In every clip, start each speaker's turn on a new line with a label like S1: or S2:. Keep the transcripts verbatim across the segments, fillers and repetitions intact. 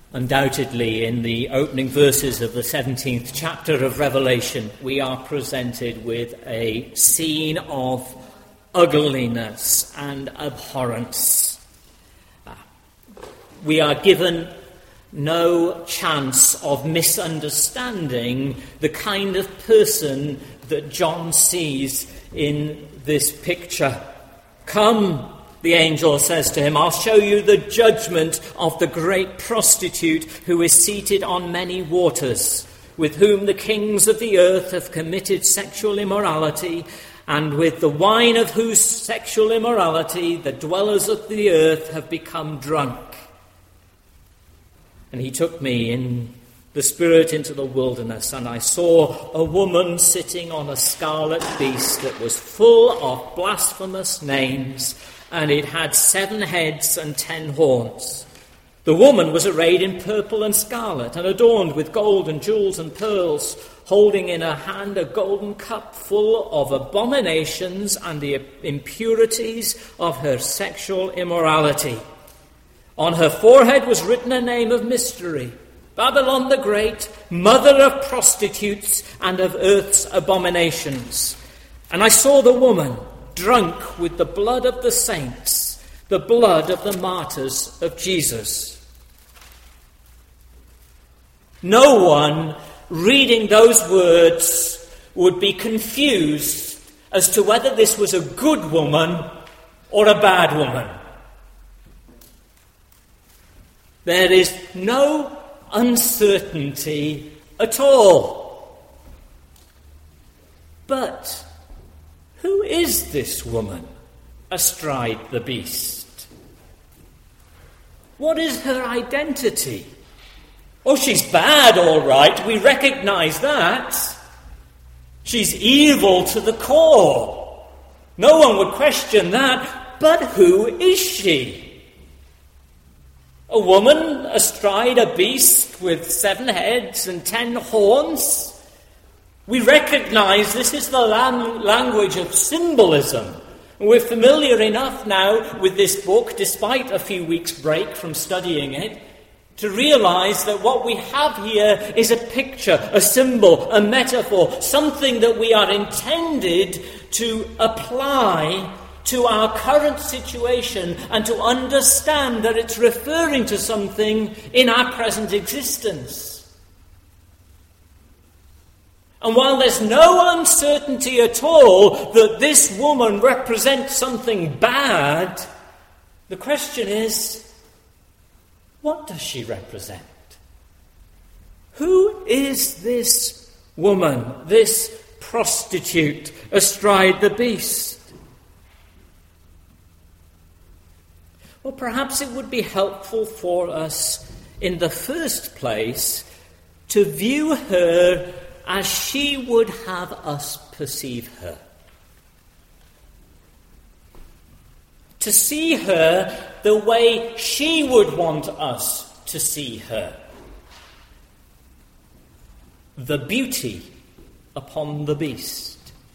S1: Undoubtedly, in the opening verses of the seventeenth chapter of Revelation, we are presented with a scene of ugliness and abhorrence. We are given no chance of misunderstanding the kind of person that John sees in this picture. "Come," the angel says to him, "I'll show you the judgment of the great prostitute who is seated on many waters, with whom the kings of the earth have committed sexual immorality, and with the wine of whose sexual immorality the dwellers of the earth have become drunk." And he took me in the spirit into the wilderness, and I saw a woman sitting on a scarlet beast that was full of blasphemous names, and it had seven heads and ten horns. The woman was arrayed in purple and scarlet, and adorned with gold and jewels and pearls, holding in her hand a golden cup full of abominations and the impurities of her sexual immorality. On her forehead was written a name of mystery: Babylon the Great, mother of prostitutes and of earth's abominations. And I saw the woman drunk with the blood of the saints, the blood of the martyrs of Jesus. No one reading those words would be confused as to whether this was a good woman or a bad woman. There is no uncertainty at all. But who is this woman astride the beast? What is her identity? Oh, she's bad, all right. We recognize that. She's evil to the core. No one would question that. But who is she? A woman astride a beast with seven heads and ten horns? We recognize this is the lam- language of symbolism. We're familiar enough now with this book, despite a few weeks' break from studying it, to realize that what we have here is a picture, a symbol, a metaphor, something that we are intended to apply to our current situation and to understand that it's referring to something in our present existence. And while there's no uncertainty at all that this woman represents something bad, the question is, what does she represent? Who is this woman, this prostitute astride the beast? Well, perhaps it would be helpful for us, in the first place, to view her as she would have us perceive her. To see her the way she would want us to see her. The beauty upon the beast.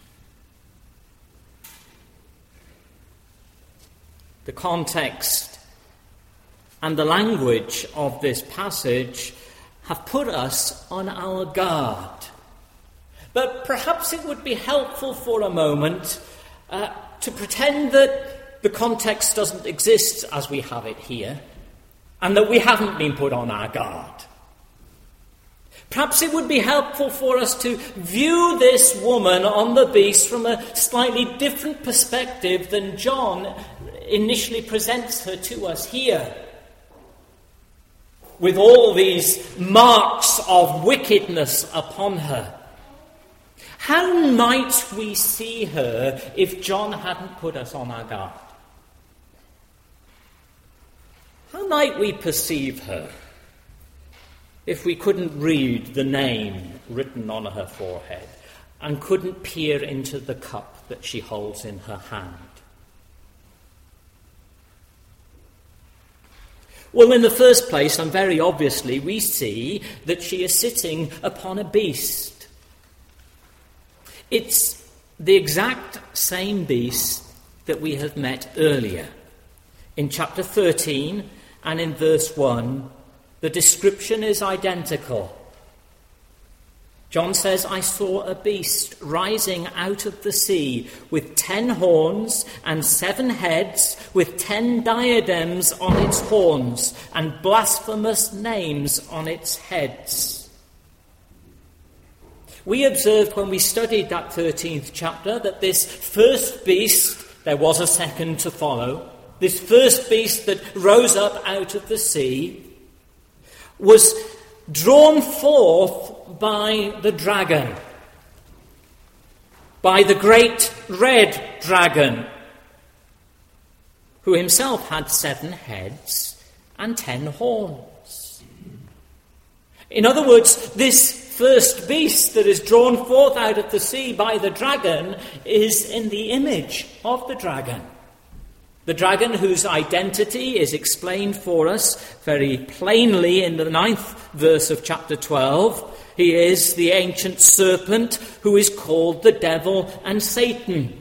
S1: The context and the language of this passage have put us on our guard. But perhaps it would be helpful for a moment uh, to pretend that the context doesn't exist as we have it here, and that we haven't been put on our guard. Perhaps it would be helpful for us to view this woman on the beast from a slightly different perspective than John initially presents her to us here, with all these marks of wickedness upon her. How might we see her if John hadn't put us on our guard? How might we perceive her if we couldn't read the name written on her forehead and couldn't peer into the cup that she holds in her hand? Well, in the first place, and very obviously, we see that she is sitting upon a beast. It's the exact same beast that we have met earlier. In chapter thirteen and in verse one, The description is identical. John says, I saw a beast rising out of the sea with ten horns and seven heads, with ten diadems on its horns and blasphemous names on its heads. We observed when we studied that thirteenth chapter that this first beast, there was a second to follow, this first beast that rose up out of the sea was drawn forth by the dragon, by the great red dragon, who himself had seven heads and ten horns. In other words, this first beast that is drawn forth out of the sea by the dragon is in the image of the dragon. The dragon, whose identity is explained for us very plainly in the ninth verse of chapter twelve. He is the ancient serpent who is called the devil and Satan.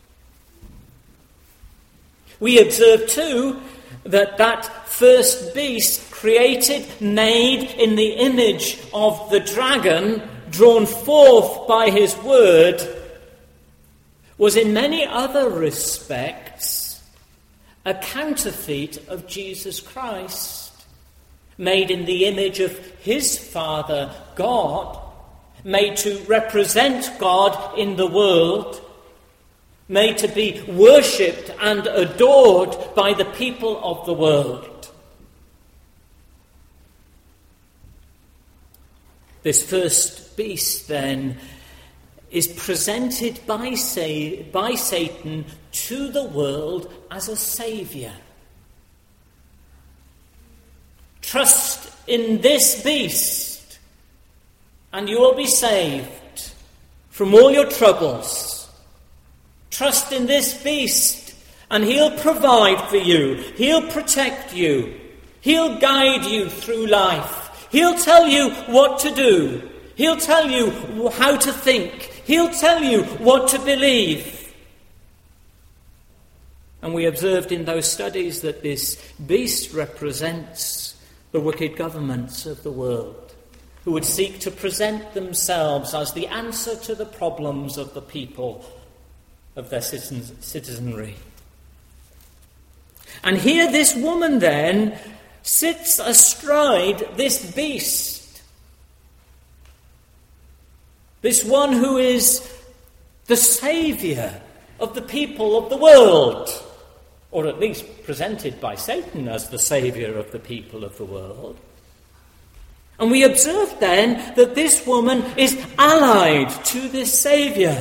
S1: We observe too that that first beast, created, made in the image of the dragon, drawn forth by his word, was in many other respects a counterfeit of Jesus Christ, made in the image of his Father, God, made to represent God in the world, made to be worshipped and adored by the people of the world. This first beast, then, is presented by, Sa- by Satan to the world as a saviour. Trust in this beast, and you will be saved from all your troubles. Trust in this beast, and he'll provide for you. He'll protect you. He'll guide you through life. He'll tell you what to do. He'll tell you how to think. He'll tell you what to believe. And we observed in those studies that this beast represents the wicked governments of the world, who would seek to present themselves as the answer to the problems of the people of their citizens, citizenry. And here this woman then sits astride this beast, this one who is the saviour of the people of the world, or at least presented by Satan as the saviour of the people of the world. And we observe then that this woman is allied to this saviour.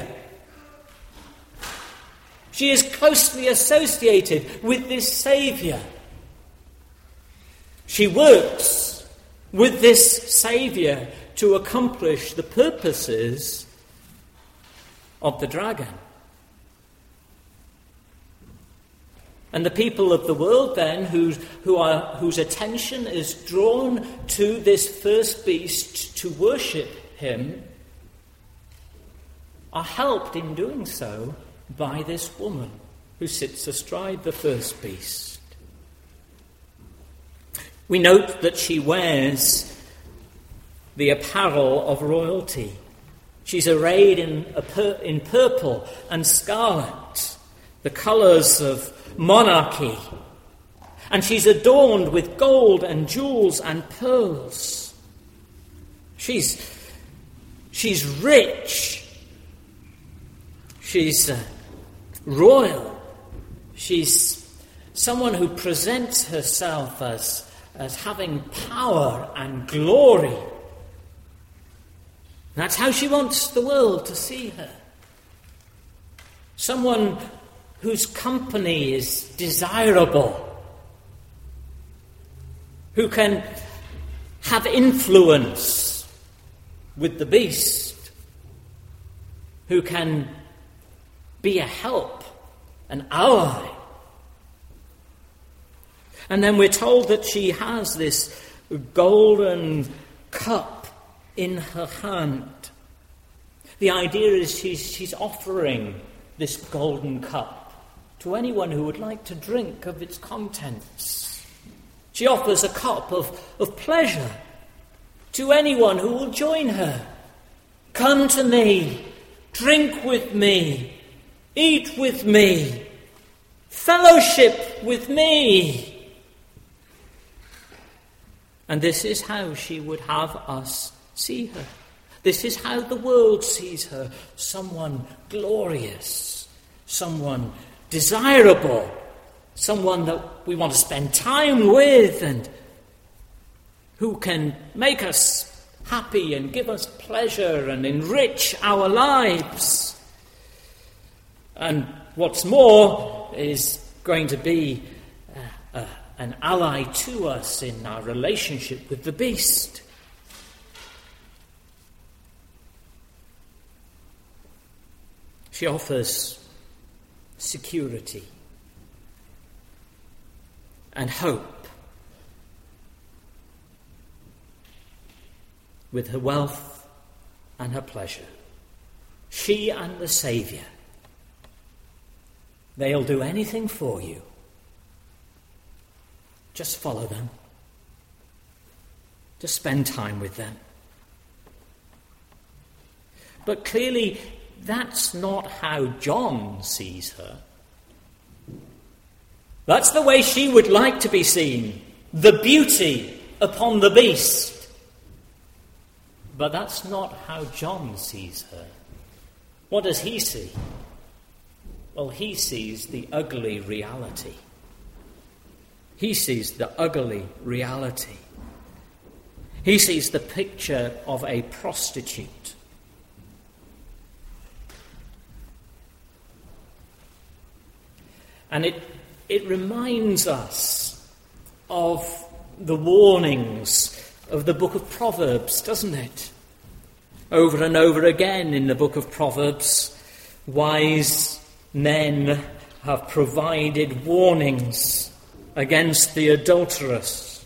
S1: She is closely associated with this saviour. She works with this saviour to accomplish the purposes of the dragon. And the people of the world then, whose, who are, whose attention is drawn to this first beast to worship him, are helped in doing so by this woman who sits astride the first beast. We note that she wears the apparel of royalty. She's arrayed in, a pur- in purple and scarlet, the colours of monarchy, and she's adorned with gold and jewels and pearls. She's she's rich. She's uh, royal. She's someone who presents herself as as having power and glory. That's how she wants the world to see her. Someone whose company is desirable, who can have influence with the beast, who can be a help, an ally. And then we're told that she has this golden cup in her hand. The idea is she's, she's offering this golden cup to anyone who would like to drink of its contents. She offers a cup of, of pleasure to anyone who will join her. Come to me, drink with me, eat with me, fellowship with me. And this is how she would have us see her. This is how the world sees her. Someone glorious, someone desirable, someone that we want to spend time with and who can make us happy and give us pleasure and enrich our lives. And what's more, is going to be uh, uh, an ally to us in our relationship with the beast. She offers security and hope with her wealth and her pleasure. She and the Saviour, they'll do anything for you. Just follow them. Just spend time with them. But clearly, that's not how John sees her. That's the way she would like to be seen, the beauty upon the beast. But that's not how John sees her. What does he see? Well, he sees the ugly reality. He sees the ugly reality. He sees the picture of a prostitute. And it it reminds us of the warnings of the book of Proverbs, doesn't it? Over and over again in the book of Proverbs, wise men have provided warnings against the adulteress.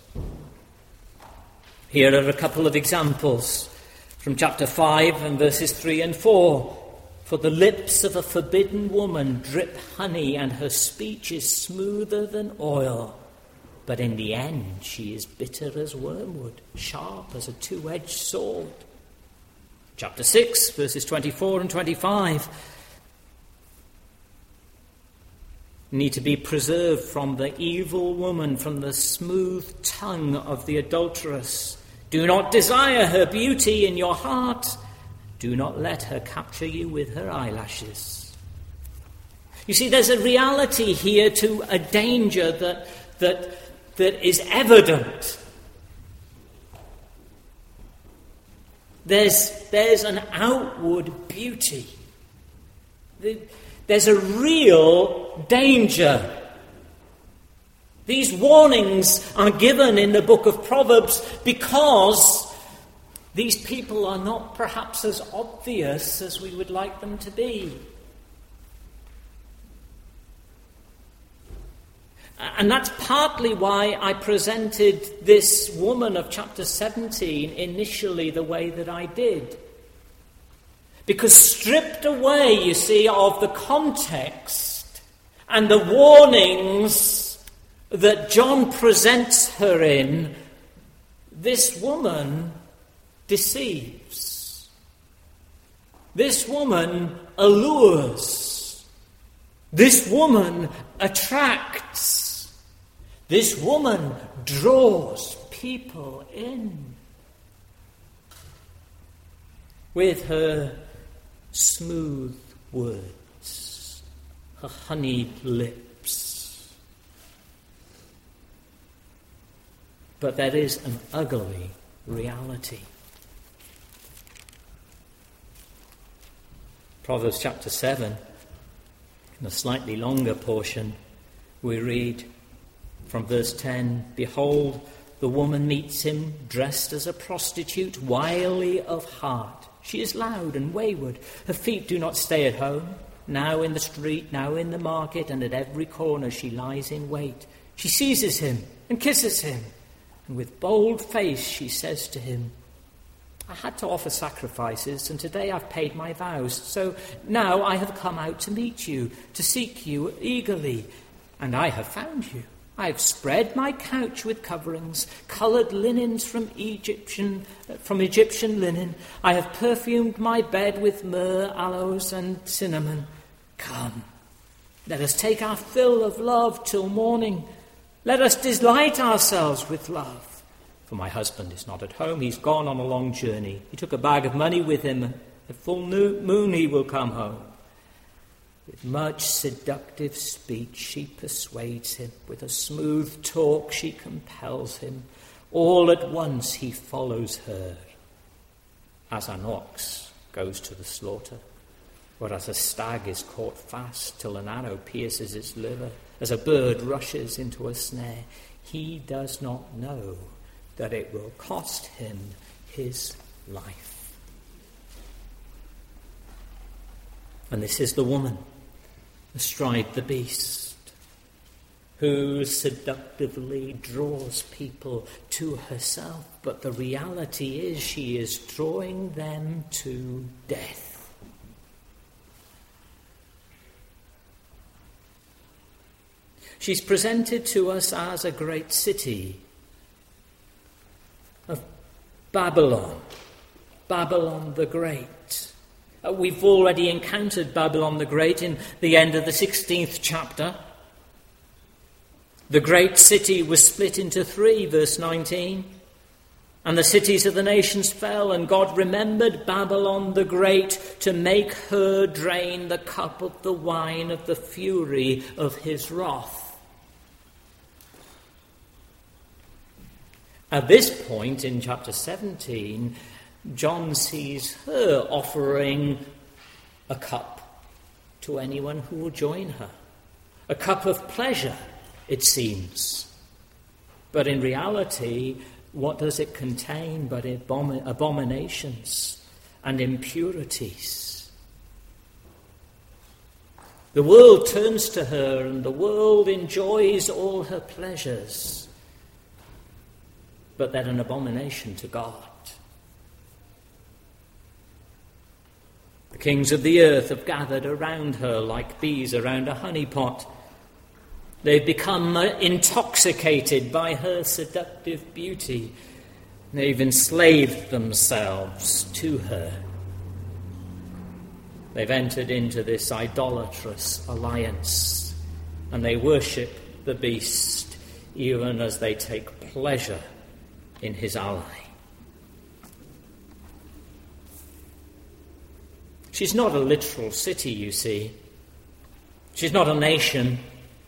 S1: Here are a couple of examples from chapter five and verses three and four. For the lips of a forbidden woman drip honey, and her speech is smoother than oil. But in the end she is bitter as wormwood, sharp as a two-edged sword. Chapter six, verses twenty-four and twenty-five. Need to be preserved from the evil woman, from the smooth tongue of the adulteress. Do not desire her beauty in your heart. Do not let her capture you with her eyelashes. You see, there's a reality here to a danger that, that, that is evident. There's, there's an outward beauty. There's a real danger. These warnings are given in the book of Proverbs because these people are not perhaps as obvious as we would like them to be. And that's partly why I presented this woman of chapter seventeen initially the way that I did. Because stripped away, you see, of the context and the warnings that John presents her in, this woman deceives. This woman allures. This woman attracts. This woman draws people in with her smooth words, her honeyed lips. But there is an ugly reality. Proverbs chapter seven, in a slightly longer portion, we read from verse ten, Behold, the woman meets him dressed as a prostitute, wily of heart. She is loud and wayward. Her feet do not stay at home. Now in the street, now in the market, and at every corner she lies in wait. She seizes him and kisses him. And with bold face she says to him, I had to offer sacrifices, and today I've paid my vows. So now I have come out to meet you, to seek you eagerly. And I have found you. I have spread my couch with coverings, coloured linens from Egyptian from Egyptian linen. I have perfumed my bed with myrrh, aloes, and cinnamon. Come, let us take our fill of love till morning. Let us delight ourselves with love. For my husband is not at home. He's gone on a long journey. He took a bag of money with him. At full moon he will come home. With much seductive speech she persuades him. With a smooth talk she compels him. All at once he follows her, as an ox goes to the slaughter, or as a stag is caught fast till an arrow pierces its liver, as a bird rushes into a snare. He does not know that it will cost him his life. And this is the woman astride the beast, who seductively draws people to herself, but the reality is she is drawing them to death. She's presented to us as a great city of Babylon, Babylon the Great. Uh, we've already encountered Babylon the Great in the end of the sixteenth chapter. The great city was split into three, verse nineteen. And the cities of the nations fell, and God remembered Babylon the Great to make her drain the cup of the wine of the fury of his wrath. At this point in chapter seventeen, John sees her offering a cup to anyone who will join her. A cup of pleasure, it seems. But in reality, what does it contain but abom- abominations and impurities? The world turns to her and the world enjoys all her pleasures, but they're an abomination to God. The kings of the earth have gathered around her like bees around a honeypot. They've become intoxicated by her seductive beauty. They've enslaved themselves to her. They've entered into this idolatrous alliance, and they worship the beast even as they take pleasure in his ally. She's not a literal city, you see. She's not a nation.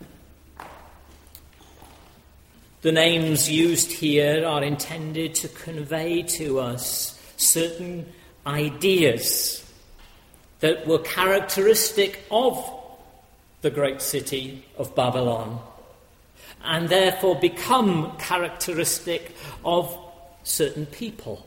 S1: The names used here are intended to convey to us certain ideas that were characteristic of the great city of Babylon, and therefore become characteristic of certain people.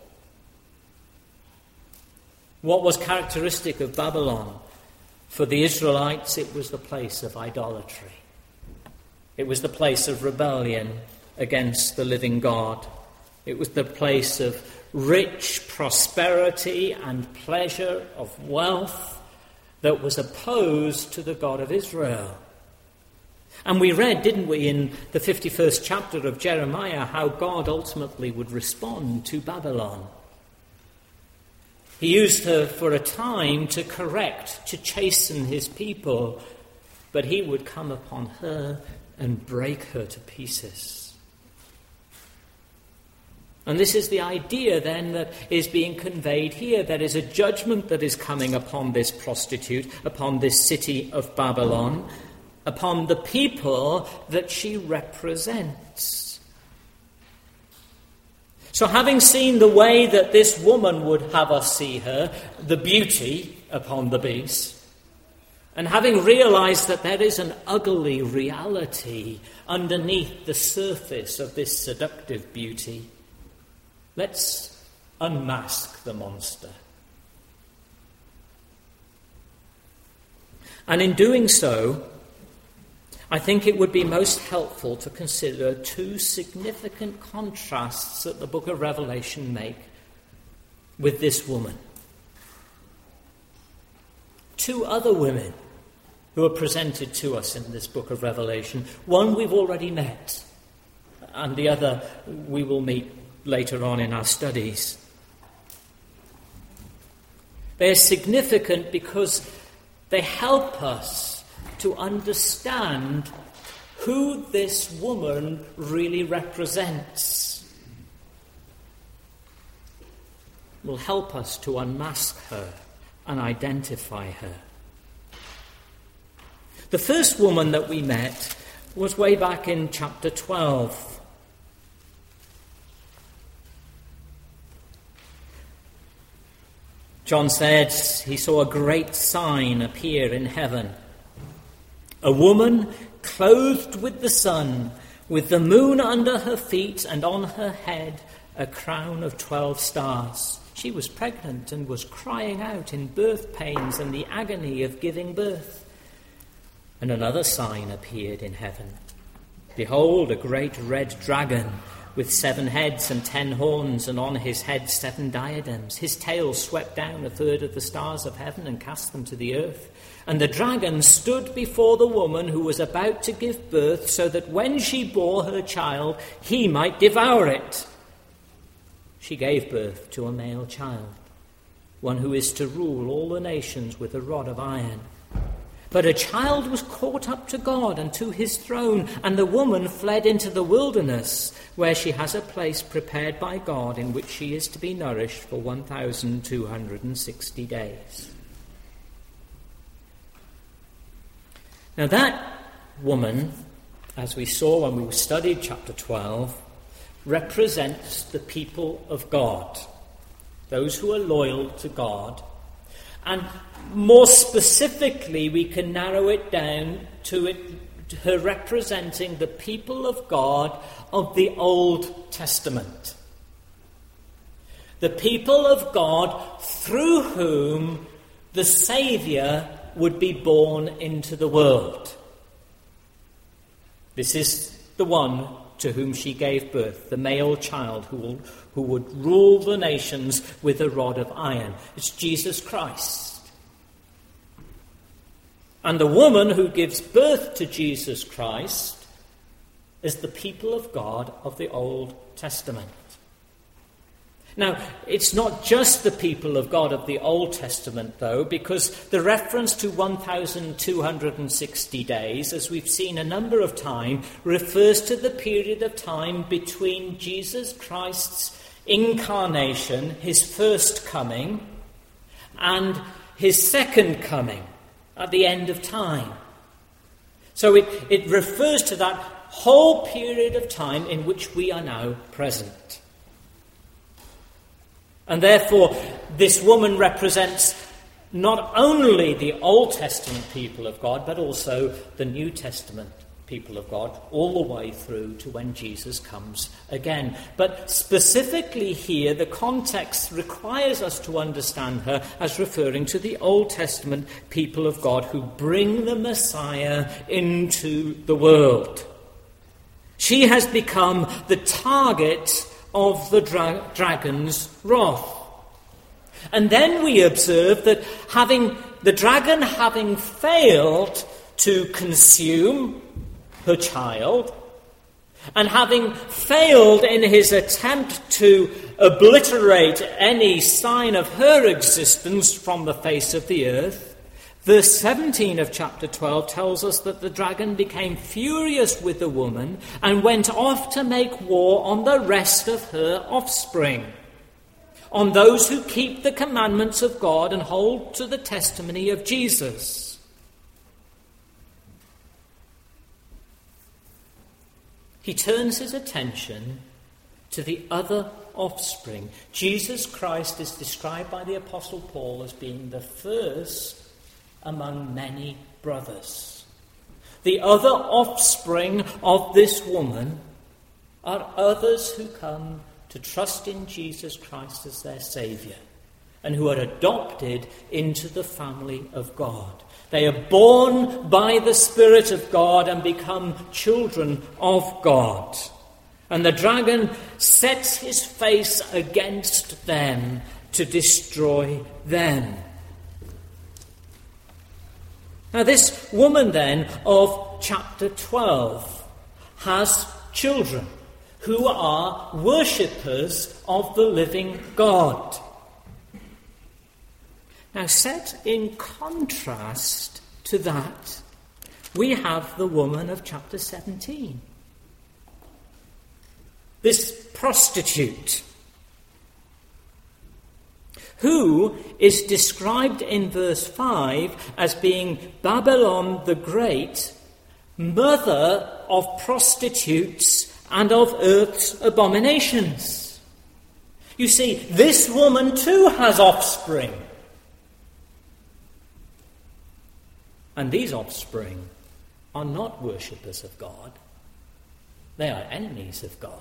S1: What was characteristic of Babylon? For the Israelites, it was the place of idolatry. It was the place of rebellion against the living God. It was the place of rich prosperity and pleasure, of wealth, that was opposed to the God of Israel. And we read, didn't we, in the fifty-first chapter of Jeremiah, how God ultimately would respond to Babylon. He used her for a time to correct, to chasten his people, but he would come upon her and break her to pieces. And this is the idea then that is being conveyed here. There is a judgment that is coming upon this prostitute, upon this city of Babylon, upon the people that she represents. So having seen the way that this woman would have us see her, the beauty upon the beast, and having realized that there is an ugly reality underneath the surface of this seductive beauty, let's unmask the monster. And in doing so, I think it would be most helpful to consider two significant contrasts that the book of Revelation make with this woman. Two other women who are presented to us in this book of Revelation. One we've already met, and the other we will meet later on in our studies. They are significant because they help us to understand who this woman really represents. Will help us to unmask her and identify her. The first woman that we met was way back in chapter twelve. John said he saw a great sign appear in heaven. A woman clothed with the sun, with the moon under her feet, and on her head a crown of twelve stars. She was pregnant and was crying out in birth pains and the agony of giving birth. And another sign appeared in heaven. Behold, a great red dragon with seven heads and ten horns, and on his head seven diadems. His tail swept down a third of the stars of heaven and cast them to the earth. And the dragon stood before the woman who was about to give birth, so that when she bore her child, he might devour it. She gave birth to a male child, one who is to rule all the nations with a rod of iron. But a child was caught up to God and to his throne, and the woman fled into the wilderness, where she has a place prepared by God in which she is to be nourished for one thousand two hundred sixty days. Now that woman, as we saw when we studied chapter twelve, represents the people of God, those who are loyal to God. And more specifically, we can narrow it down to it, to her representing the people of God of the Old Testament. The people of God through whom the Saviour would be born into the world. This is the one to whom she gave birth, the male child who will, who would rule the nations with a rod of iron. It's Jesus Christ. And the woman who gives birth to Jesus Christ is the people of God of the Old Testament. Now, it's not just the people of God of the Old Testament, though, because the reference to one thousand two hundred sixty days, as we've seen a number of times, refers to the period of time between Jesus Christ's incarnation, his first coming, and his second coming at the end of time. So it, it refers to that whole period of time in which we are now present. And therefore, this woman represents not only the Old Testament people of God, but also the New Testament people of God, all the way through to when Jesus comes again. But specifically here, the context requires us to understand her as referring to the Old Testament people of God who bring the Messiah into the world. She has become the target of the dra- dragon's wrath. And then we observe that having the dragon having failed to consume her child, and having failed in his attempt to obliterate any sign of her existence from the face of the earth, verse seventeen of chapter twelve tells us that the dragon became furious with the woman and went off to make war on the rest of her offspring, on those who keep the commandments of God and hold to the testimony of Jesus. He turns his attention to the other offspring. Jesus Christ is described by the Apostle Paul as being the first among many brothers. The other offspring of this woman are others who come to trust in Jesus Christ as their Saviour and who are adopted into the family of God. They are born by the Spirit of God and become children of God. And the dragon sets his face against them to destroy them. Now, this woman then of chapter twelve has children who are worshippers of the living God. Now, set in contrast to that, we have the woman of chapter seventeen. This prostitute, who is described in verse five as being Babylon the Great, mother of prostitutes and of earth's abominations. You see, this woman too has offspring. And these offspring are not worshippers of God. They are enemies of God.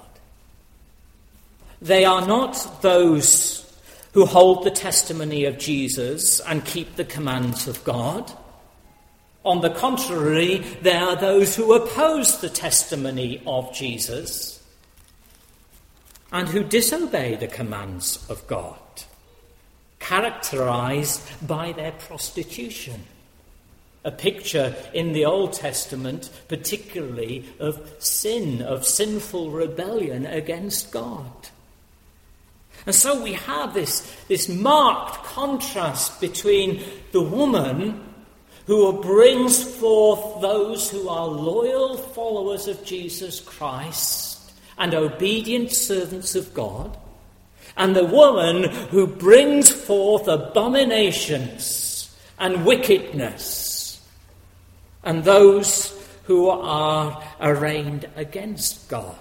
S1: They are not those who hold the testimony of Jesus and keep the commands of God. On the contrary, they are those who oppose the testimony of Jesus and who disobey the commands of God, characterized by their prostitution. A picture in the Old Testament, particularly of sin, of sinful rebellion against God. And so we have this, this marked contrast between the woman who brings forth those who are loyal followers of Jesus Christ and obedient servants of God, and the woman who brings forth abominations and wickedness, and those who are arraigned against God.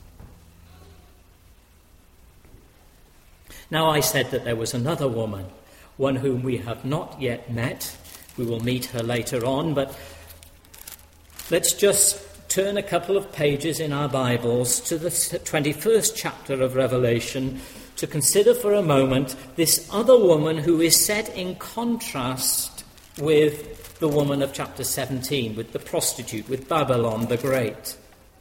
S1: Now, I said that there was another woman, one whom we have not yet met. We will meet her later on, but let's just turn a couple of pages in our Bibles to the twenty-first chapter of Revelation to consider for a moment this other woman who is set in contrast with the woman of chapter seventeen, with the prostitute, with Babylon the Great.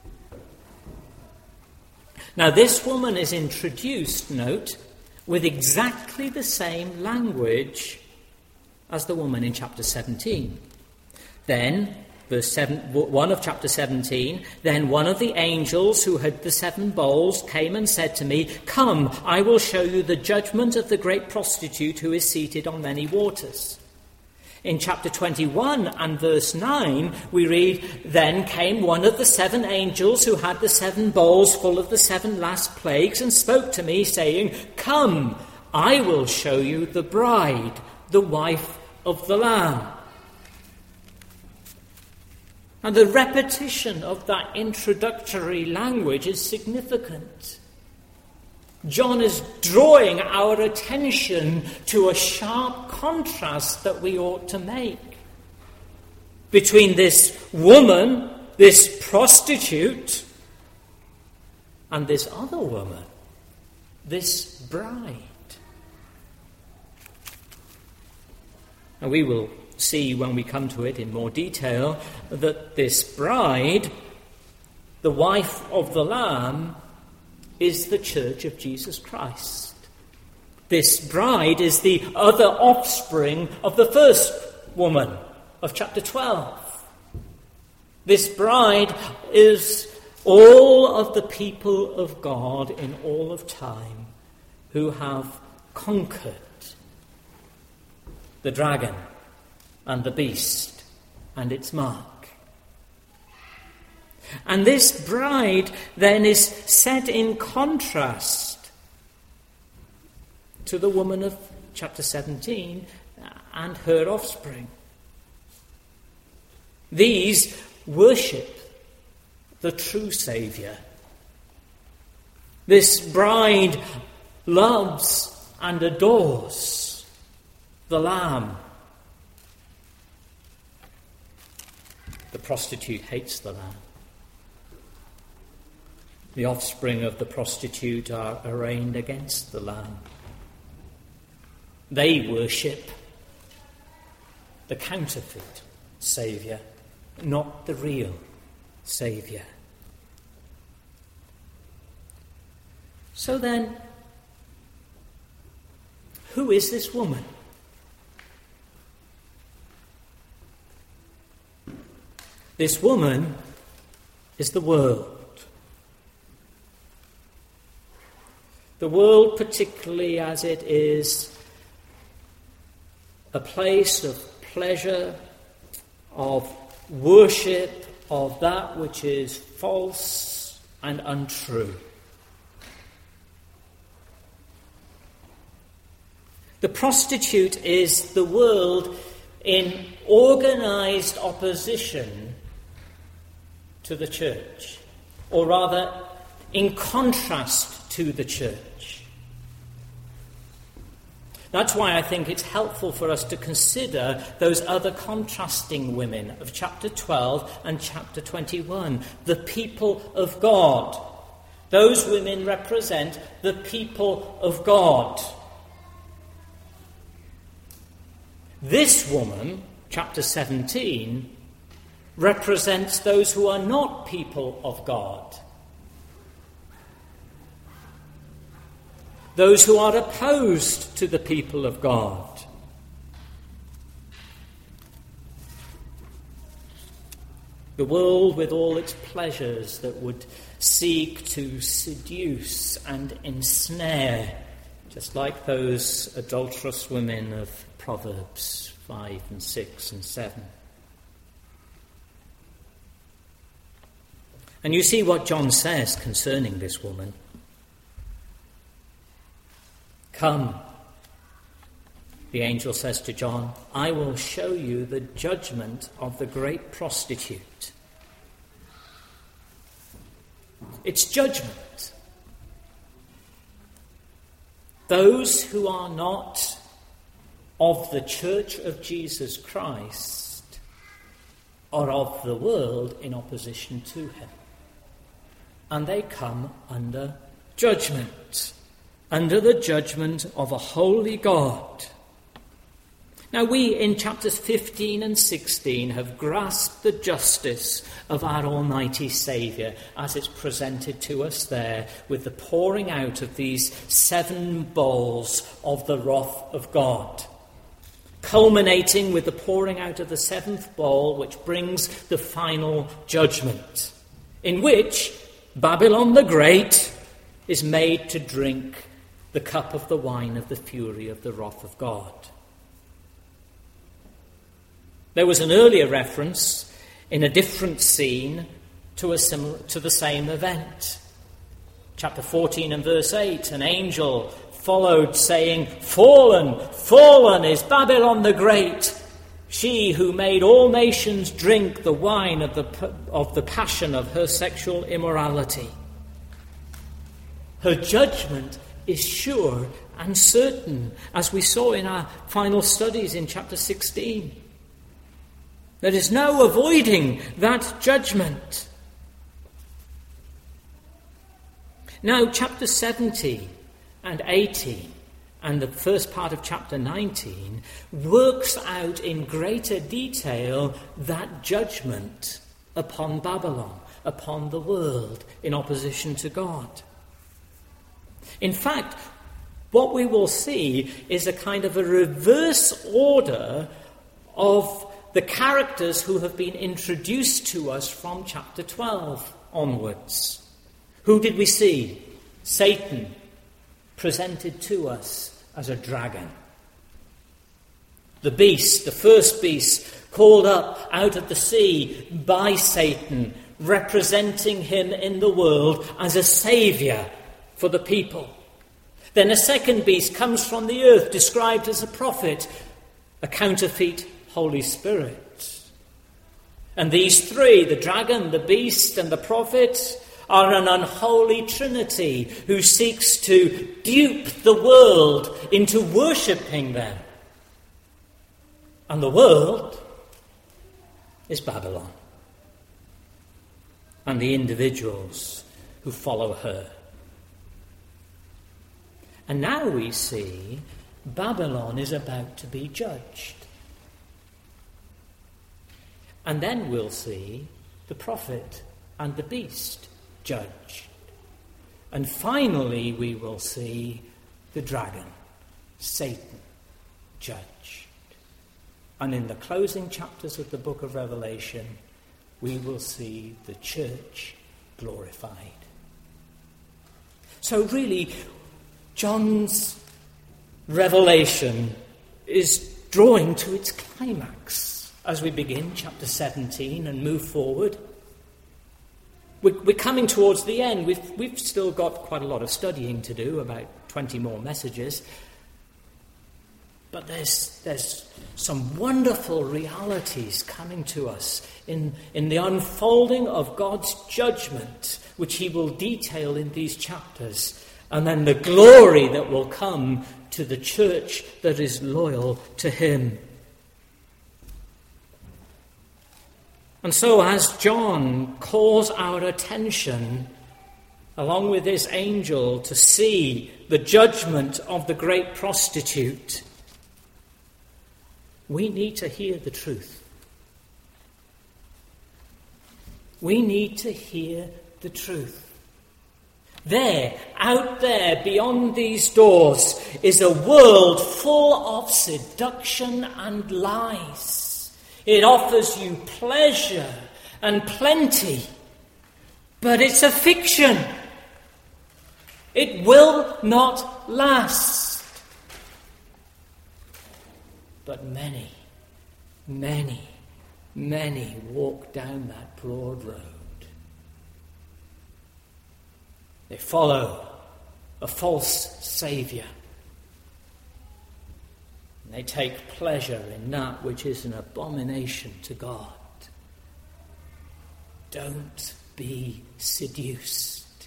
S1: Now, this woman is introduced, note, with exactly the same language as the woman in chapter seventeen. Then, verse seven, one of chapter seventeen, then one of the angels who had the seven bowls came and said to me, "Come, I will show you the judgment of the great prostitute who is seated on many waters." In chapter twenty-one and verse nine, we read, "Then came one of the seven angels who had the seven bowls full of the seven last plagues and spoke to me, saying, 'Come, I will show you the bride, the wife of the Lamb.'" And the repetition of that introductory language is significant. John is drawing our attention to a sharp contrast that we ought to make between this woman, this prostitute, and this other woman, this bride. And we will see when we come to it in more detail that this bride, the wife of the Lamb, is the church of Jesus Christ. This bride is the other offspring of the first woman of chapter twelve. This bride is all of the people of God in all of time who have conquered the dragon and the beast and its mark. And this bride then is set in contrast to the woman of chapter seventeen and her offspring. These worship the true Saviour. This bride loves and adores the Lamb. The prostitute hates the Lamb. The offspring of the prostitute are arraigned against the Lamb. They worship the counterfeit Saviour, not the real Saviour. So then, who is this woman? This woman is the world. The world, particularly as it is a place of pleasure, of worship, of that which is false and untrue. The prostitute is the world in organized opposition to the church, or rather in contrast to the church. That's why I think it's helpful for us to consider those other contrasting women of chapter twelve and chapter twenty-one, the people of God. Those women represent the people of God. This woman, chapter seventeen, represents those who are not people of God. Those who are opposed to the people of God. The world with all its pleasures that would seek to seduce and ensnare, just like those adulterous women of Proverbs five and six and seven. And you see what John says concerning this woman. Come, the angel says to John, I will show you the judgment of the great prostitute. It's judgment. Those who are not of the Church of Jesus Christ are of the world in opposition to him. And they come under judgment, under the judgment of a holy God. Now we, in chapters fifteen and sixteen, have grasped the justice of our Almighty Saviour as it's presented to us there with the pouring out of these seven bowls of the wrath of God, culminating with the pouring out of the seventh bowl, which brings the final judgment, in which Babylon the Great is made to drink the cup of the wine of the fury of the wrath of God. There was an earlier reference in a different scene to a similar, to the same event. Chapter fourteen and verse eight, an angel followed saying, Fallen, fallen is Babylon the Great, she who made all nations drink the wine of the, of the passion of her sexual immorality. Her judgment is sure and certain, as we saw in our final studies in chapter sixteen. There is no avoiding that judgment. Now, chapter seventeen and eighteen and the first part of chapter nineteen works out in greater detail that judgment upon Babylon, upon the world in opposition to God. In fact, what we will see is a kind of a reverse order of the characters who have been introduced to us from chapter twelve onwards. Who did we see? Satan, presented to us as a dragon. The beast, the first beast, called up out of the sea by Satan, representing him in the world as a saviour for the people. Then a second beast comes from the earth, described as a prophet, a counterfeit Holy Spirit. And these three, the dragon, the beast, and the prophet, are an unholy trinity who seeks to dupe the world into worshipping them. And the world is Babylon, and the individuals who follow her. And now we see Babylon is about to be judged. And then we'll see the prophet and the beast judged. And finally we will see the dragon, Satan, judged. And in the closing chapters of the book of Revelation, we will see the church glorified. So really, John's revelation is drawing to its climax as we begin chapter seventeen and move forward. We're, we're coming towards the end. We've, we've still got quite a lot of studying to do, about twenty more messages. But there's there's some wonderful realities coming to us in, in the unfolding of God's judgment, which he will detail in these chapters, and then the glory that will come to the church that is loyal to him. And so as John calls our attention, along with this angel, to see the judgment of the great prostitute, we need to hear the truth. We need to hear the truth. There, out there, beyond these doors, is a world full of seduction and lies. It offers you pleasure and plenty, but it's a fiction. It will not last. But many, many, many walk down that broad road. They follow a false saviour. And they take pleasure in that which is an abomination to God. Don't be seduced.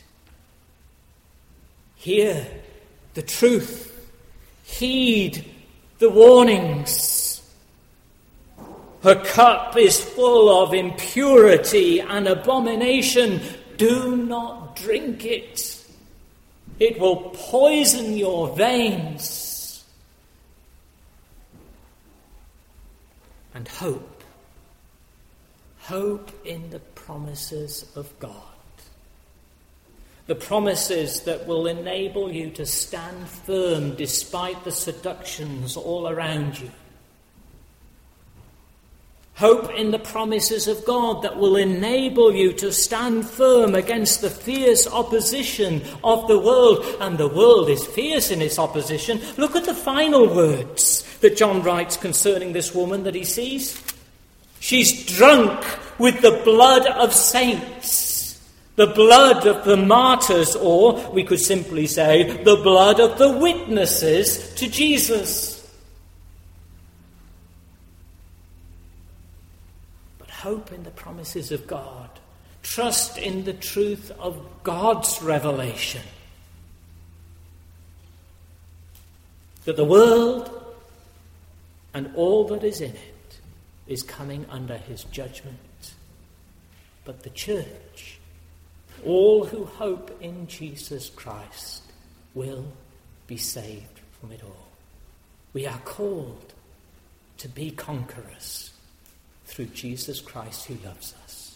S1: Hear the truth. Heed the warnings. Her cup is full of impurity and abomination. Do not drink it. It will poison your veins. And hope. Hope in the promises of God. The promises that will enable you to stand firm despite the seductions all around you. Hope in the promises of God that will enable you to stand firm against the fierce opposition of the world. And the world is fierce in its opposition. Look at the final words that John writes concerning this woman that he sees. She's drunk with the blood of saints. The blood of the martyrs, or we could simply say, the blood of the witnesses to Jesus. But hope in the promises of God. Trust in the truth of God's revelation. That the world and all that is in it is coming under his judgment. But the church, all who hope in Jesus Christ, will be saved from it all. We are called to be conquerors through Jesus Christ who loves us.